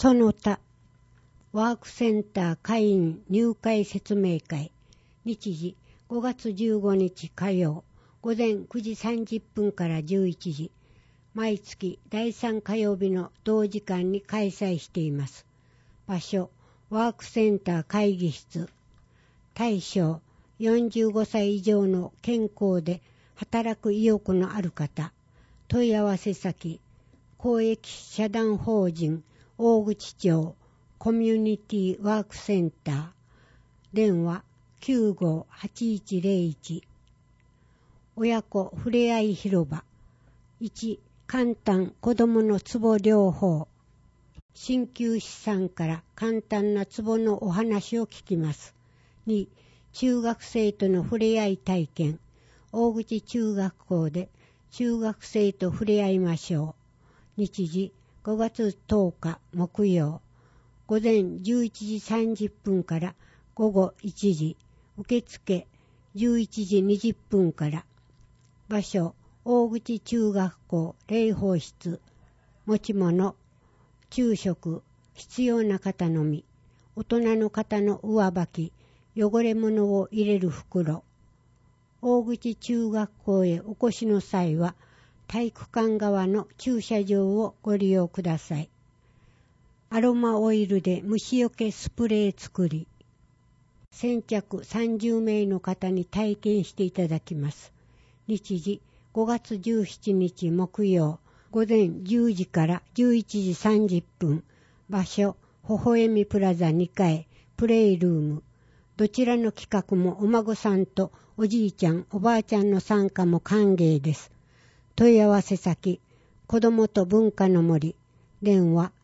その他、ワークセンター会員入会説明会、日時5月15日火曜、午前9時30分から11時、毎月第3火曜日の同時間に開催しています。場所、ワークセンター会議室。対象、45歳以上の健康で働く意欲のある方。問い合わせ先、公益社団法人大口町コミュニティワークセンター。電話958101。親子ふれあい広場。1、簡単子どものツボ療法。鍼灸師さんから簡単なツボのお話を聞きます。2、中学生とのふれあい体験。大口中学校で中学生とふれあいましょう。日時5月10日木曜。午前11時30分から午後1時。受付11時20分から。場所、大口中学校礼法室。持ち物、昼食、必要な方のみ。大人の方の上履き、汚れ物を入れる袋。大口中学校へお越しの際は、体育館側の駐車場をご利用ください。アロマオイルで虫除けスプレー作り。先着30名の方に体験していただきます。日時5月17日木曜、午前10時から11時30分。場所、微笑みプラザ2階、プレイルーム。どちらの企画もお孫さんとおじいちゃん、おばあちゃんの参加も歓迎です。問い合わせ先、子どもと文化の森。電話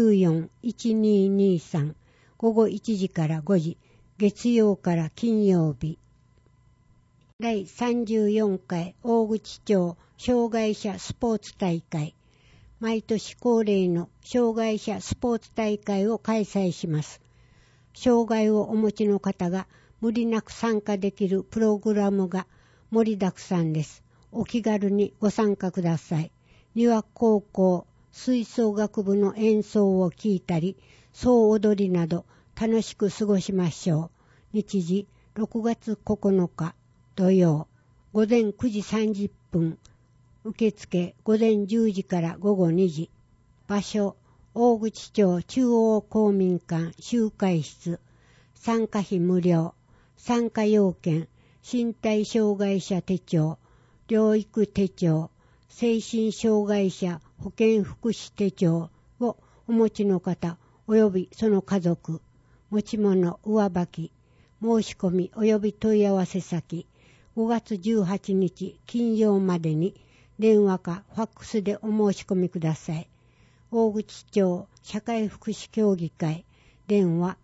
941223。午後1時から5時。月曜から金曜日。第34回大口町障害者スポーツ大会。毎年恒例の障害者スポーツ大会を開催します。障害をお持ちの方が無理なく参加できるプログラムが盛りだくさんです。お気軽にご参加ください。庭高校吹奏楽部の演奏を聴いたり、総踊りなど楽しく過ごしましょう。日時6月9日土曜、午前9時30分。受付午前10時から午後2時。場所、大口町中央公民館集会室。参加費無料。参加要件、身体障害者手帳、療育手帳、精神障害者保健福祉手帳をお持ちの方及びその家族。持ち物上履き。申し込み及び問い合わせ先、5月18日金曜までに電話かファックスでお申し込みください。大口町社会福祉協議会、電話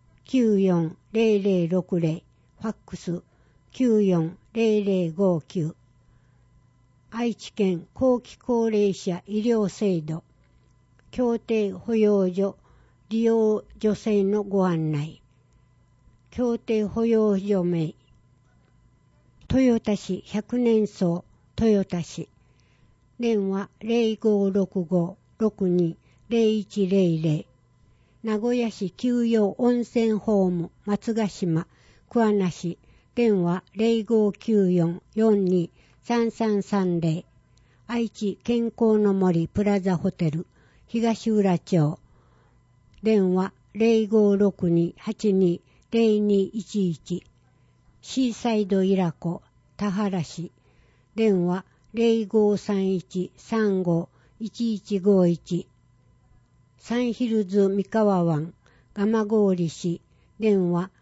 940060、ファックス940059。愛知県後期高齢者医療制度、協定保養所利用女性のご案内。協定保養所名、豊田市100年荘豊田市。電話0565-62-0100。名古屋市休養温泉ホーム松ヶ島桑名市。電話0594-42-3330。愛知健康の森プラザホテル東浦町。電話0562-82-0211。シーサイドイラコ田原市。電話0531-35-1151。サンヒルズ三河湾蒲郡市。電話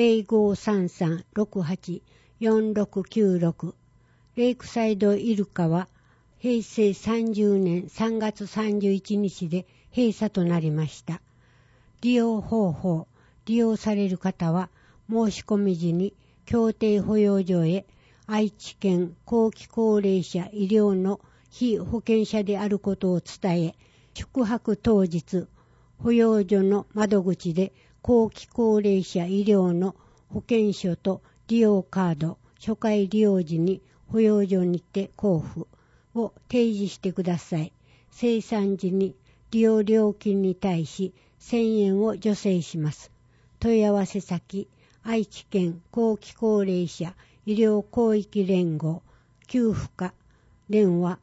0533-68-4696。レイクサイドイルカは平成30年3月31日で閉鎖となりました。利用方法、利用される方は申し込み時に協定保養所へ愛知県後期高齢者医療の被保険者であることを伝え、宿泊当日、保養所の窓口で後期高齢者医療の保険証と利用カード、初回利用時に保養所にて交付を提示してください。清算時に利用料金に対し 1000円を助成します。問い合わせ先、愛知県後期高齢者医療広域連合給付課電話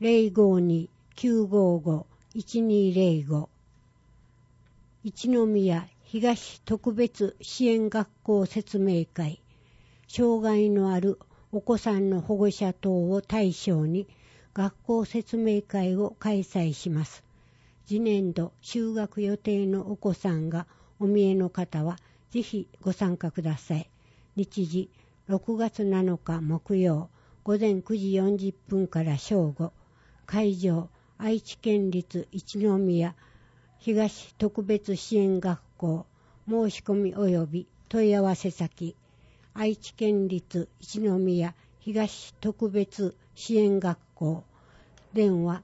052-955-1205 一宮東特別支援学校説明会障害のあるお子さんの保護者等を対象に学校説明会を開催します。次年度就学予定のお子さんがお見えの方はぜひご参加ください。日時6月7日木曜午前9時40分から正午。会場愛知県立一宮東特別支援学校。申し込み及び問い合わせ先愛知県立一宮東特別支援学校電話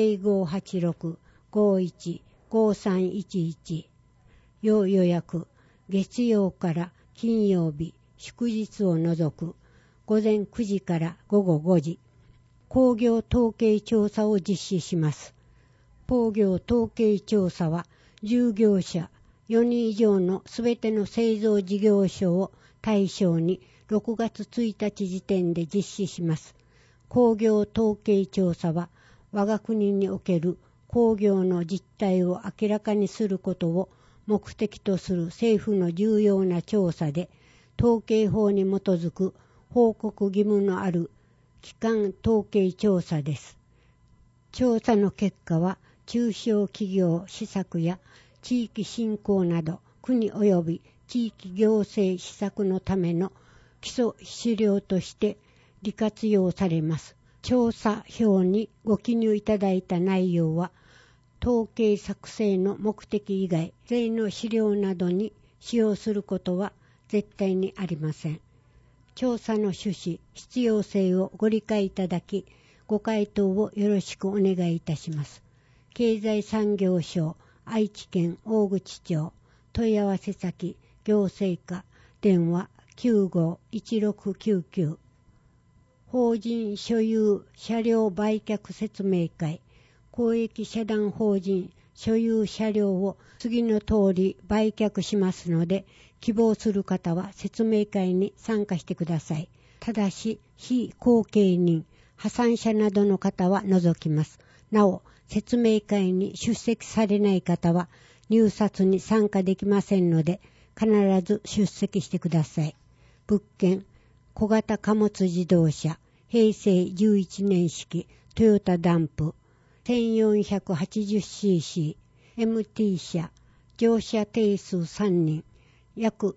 0586-515311 要予約月曜から金曜日祝日を除く午前9時から午後5時工業統計調査を実施します。工業統計調査は従業者4人以上のすべての製造事業所を対象に6月1日時点で実施します。工業統計調査は我が国における工業の実態を明らかにすることを目的とする政府の重要な調査で、統計法に基づく報告義務のある基幹統計調査です。調査の結果は中小企業施策や地域振興など国及び地域行政施策のための基礎資料として利活用されます。調査表にご記入いただいた内容は統計作成の目的以外、税の資料などに使用することは絶対にありません。調査の趣旨、必要性をご理解いただき、ご回答をよろしくお願いいたします。経済産業省愛知県大口町問い合わせ先行政課電話 95-1699 法人所有車両売却説明会公益社団法人所有車両を次の通り売却しますので、希望する方は説明会に参加してください。ただし、非後継人、破産者などの方は除きます。なお、説明会に出席されない方は入札に参加できませんので、必ず出席してください。物件、小型貨物自動車、平成11年式、トヨタダンプ、1480cc、MT 車、乗車定数3人、約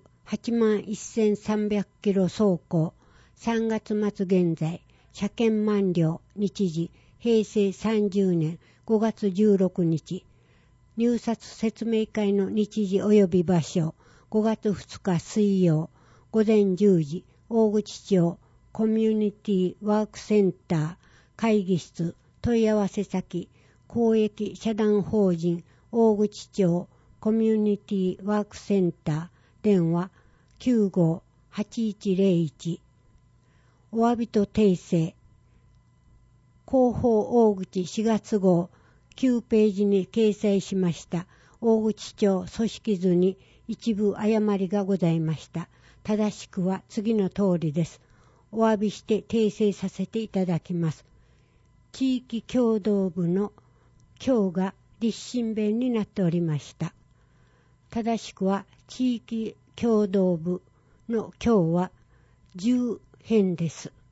81,300キロ走行、3月末現在、車検満了、日時、平成30年5月16日、入札説明会の日時及び場所、5月2日水曜、午前10時、大口町コミュニティワークセンター会議室、問い合わせ先、公益社団法人大口町コミュニティワークセンター電話 95-8101 お詫びと訂正広報大口4月号9ページに掲載しました大口町組織図に一部誤りがございました。正しくは次の通りです。お詫びして訂正させていただきます。地域共同部の今日が立身弁になっておりました。正しくは地域共同部の今日は10編です。